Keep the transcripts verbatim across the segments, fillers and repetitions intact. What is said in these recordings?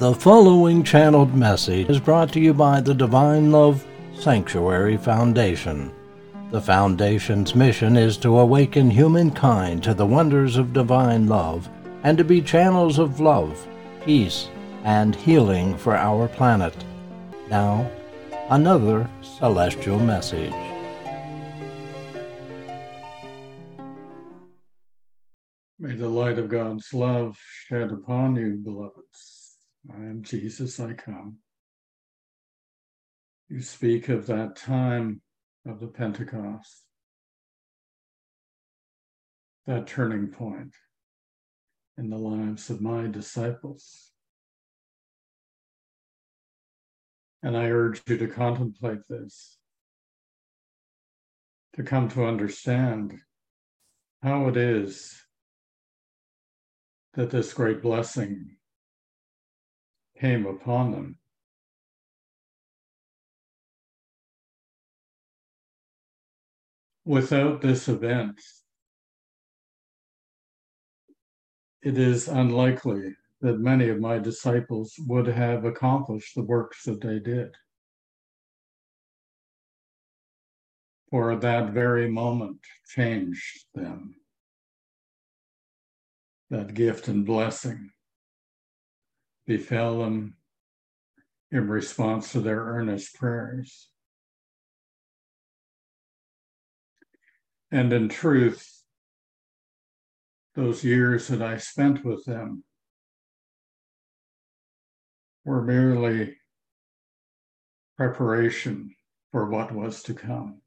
The following channeled message is brought to you by the Divine Love Sanctuary Foundation. The Foundation's mission is to awaken humankind to the wonders of divine love and to be channels of love, peace, and healing for our planet. Now, another celestial message. May the light of God's love shed upon you, beloveds. I am Jesus, I come. You speak of that time of the Pentecost, that turning point in the lives of my disciples. And I urge you to contemplate this, to come to understand how it is that this great blessing came upon them. Without this event, it is unlikely that many of my disciples would have accomplished the works that they did. For that very moment changed them. That gift and blessing befell them in response to their earnest prayers. And in truth, those years that I spent with them were merely preparation for what was to come.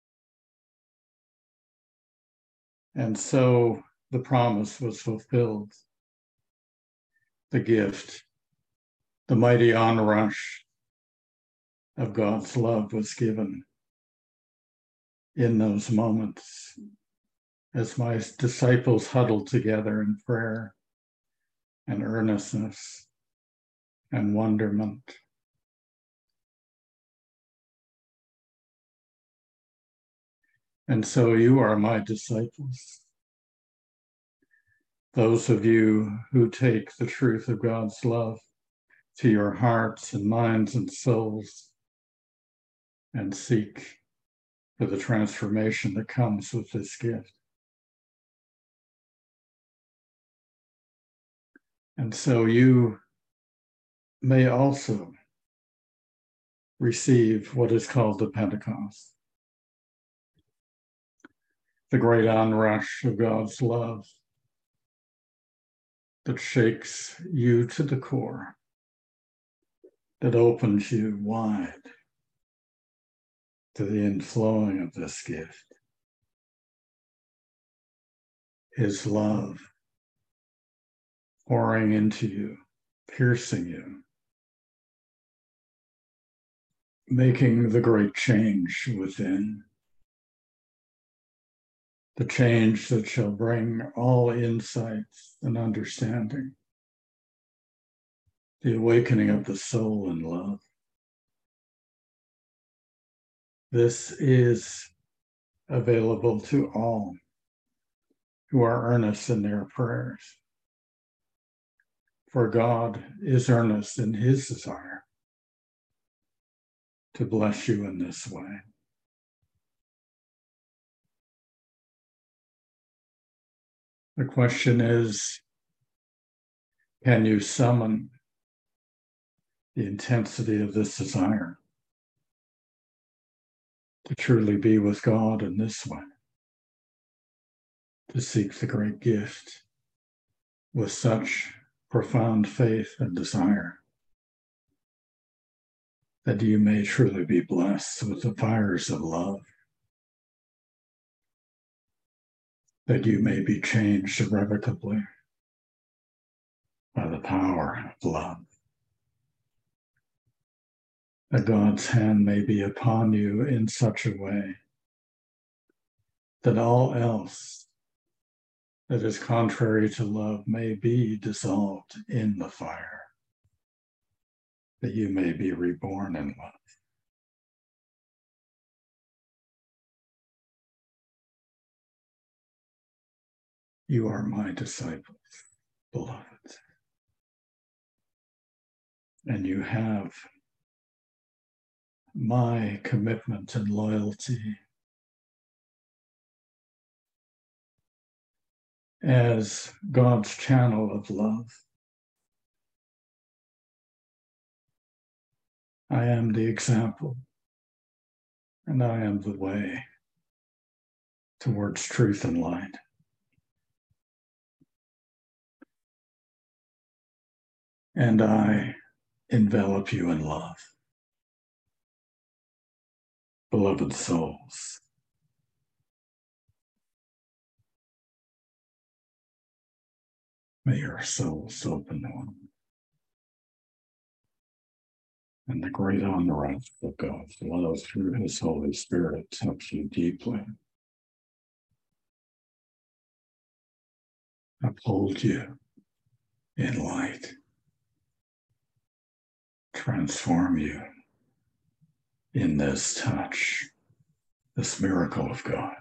And so the promise was fulfilled. The gift, the mighty onrush of God's love was given in those moments as my disciples huddled together in prayer and earnestness and wonderment. And so you are my disciples. Those of you who take the truth of God's love to your hearts and minds and souls and seek for the transformation that comes with this gift. And so you may also receive what is called the Pentecost, the great onrush of God's love that shakes you to the core, that opens you wide to the inflowing of this gift. His love pouring into you, piercing you, making the great change within, the change that shall bring all insights and understanding, the awakening of the soul in love. This is available to all who are earnest in their prayers. For God is earnest in his desire to bless you in this way. The question is, can you summon the intensity of this desire to truly be with God in this way, to seek the great gift with such profound faith and desire that you may truly be blessed with the fires of love, that you may be changed irrevocably by the power of love, that God's hand may be upon you in such a way that all else that is contrary to love may be dissolved in the fire, that you may be reborn in love. You are my disciples, beloved. and you have my commitment and loyalty as God's channel of love. I am the example, and I am the way towards truth and light. And I envelop you in love. Beloved souls, may your souls open one. And the great unrest of God's love through his Holy Spirit touch you deeply. Uphold you in light. Transform you in this touch, this miracle of God.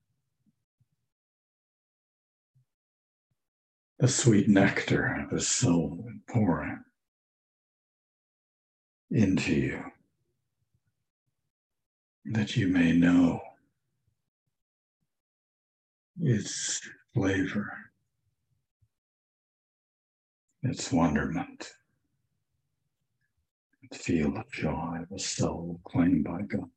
The sweet nectar of his soul pouring into you, that you may know its flavor, its wonderment, and feel the joy of a soul claimed by God,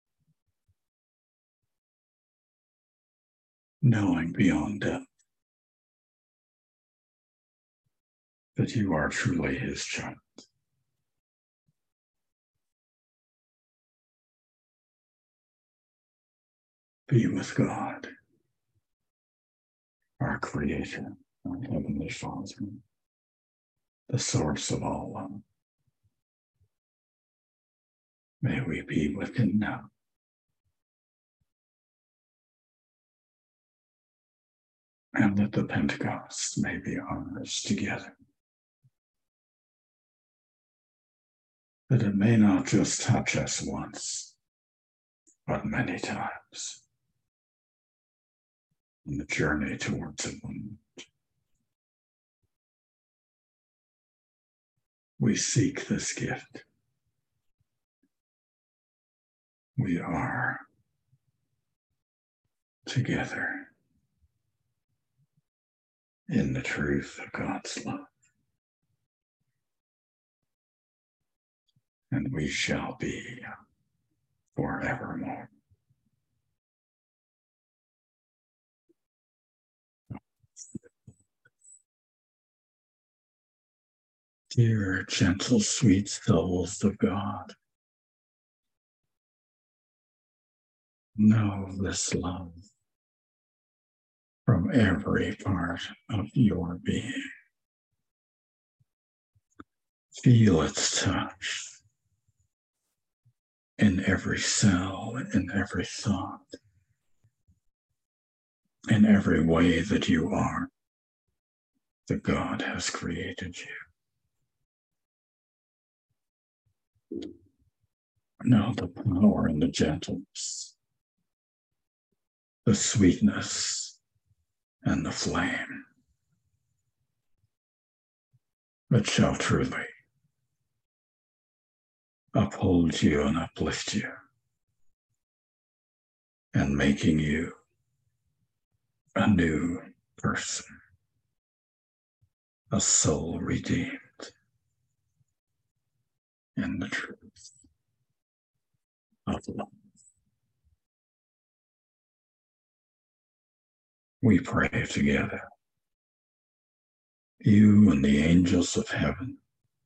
knowing beyond depth that you are truly his child. Be with God, our Creator, our Heavenly Father, the source of all love. May we be with him now. And that the Pentecost may be ours together. That it may not just touch us once, but many times in the journey towards enlightenment. We seek this gift. We are together in the truth of God's love. And we shall be forevermore. Dear, gentle, sweet souls of God, know this love from every part of your being. Feel its touch in every cell, in every thought, in every way that you are, that God has created you. Know the power and the gentleness, the sweetness and the flame that shall truly uphold you and uplift you, and making you a new person, a soul redeemed in the truth of love. We pray together, you and the angels of heaven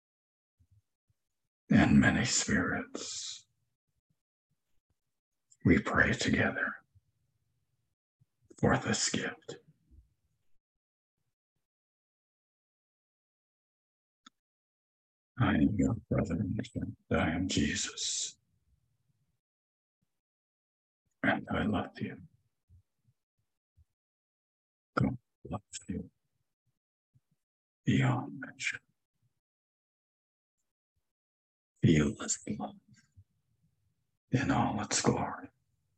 and many spirits. We pray together for this gift. I am your brother and friend. I am Jesus. And I love you. God loves you beyond measure. Feel this love in all its glory.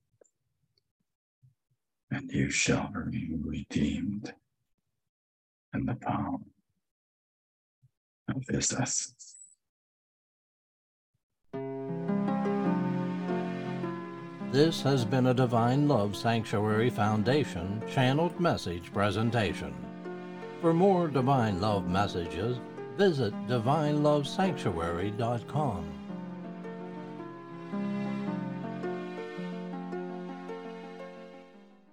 And you shall be redeemed in the power of his essence. This has been a Divine Love Sanctuary Foundation channeled message presentation. For more Divine Love messages, visit divine love sanctuary dot com.